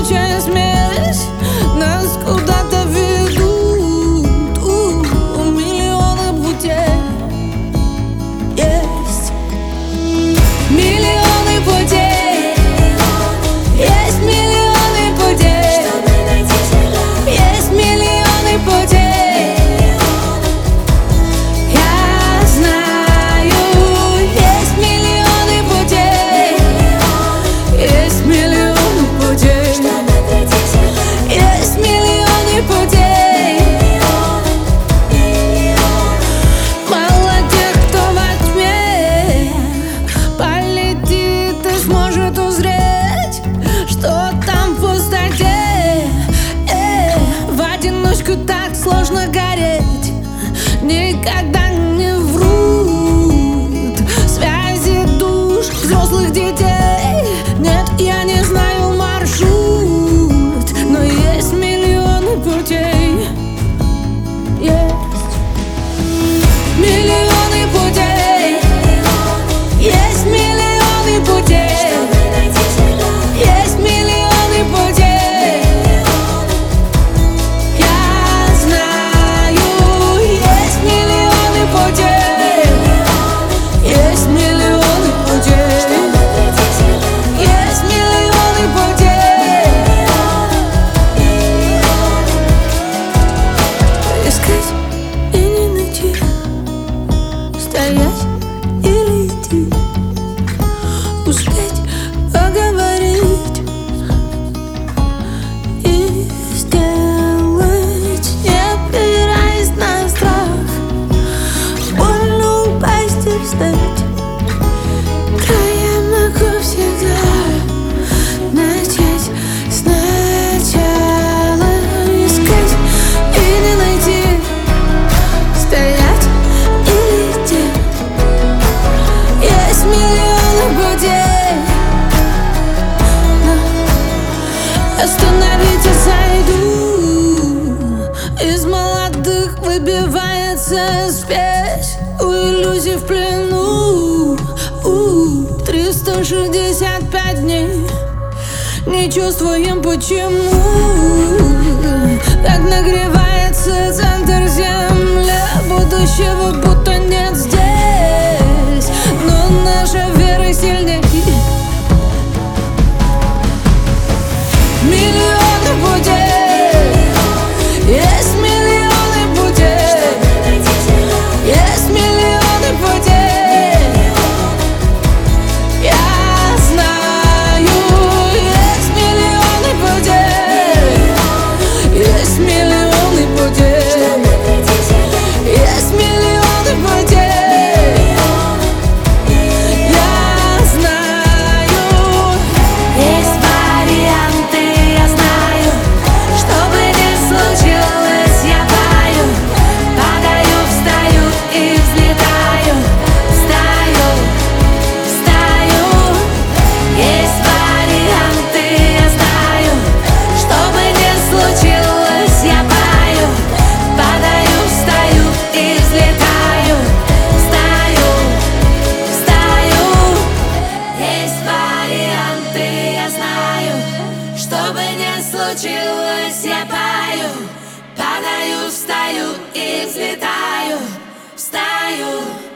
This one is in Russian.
жгучая смесь нас куда-то ведут. Миллионы путей есть. Миллионы путей. Есть миллионы путей. Есть миллионы путей. Я знаю, есть миллионы путей. Есть миллионы путей. Есть миллионы путей. Мало тех, кто во тьме полетит и сможет узреть, что там в пустоте. В одиночку так сложно гореть. Никогда не врут связи душ взрослых детей. Нет, я не знаю маршрут, но есть миллионы путей. Есть миллионы путей. Есть миллионы путей. Есть миллионы путей. Я знаю, есть миллионы путей. Есть миллионы путей. Есть миллионы путей. Искать и не найти, стоять или идти, успеть поговорить и сделать, не опираясь на страх. Больно упасть и встать. Да, я могу всегда начать сначала. Искать и не найти, стоять или идти. Есть миллионы путей. Остановите, зайду. Из молодых выбивается спесь. У иллюзий в плену. 365 дней не чувствуем почему. Как нагревается центр земли. Будущего будто нет здесь, но наша вера сильней. Миллионы путей. Есть миллионы путей. Есть миллионы путей. Я знаю, есть миллионы путей. Есть миллионы путей. Есть миллионы путей. Я знаю, есть варианты, я знаю. Что бы ни случилось, я пою, падаю, встаю и взлетаю. Встаю, встаю. Есть варианты, я знаю. Что бы ни случилось, я пою, падаю, встаю и взлетаю. Встаю, встаю. Есть варианты, я знаю. Что бы ни случилось, я пою, падаю, встаю и взлетаю. Встаю.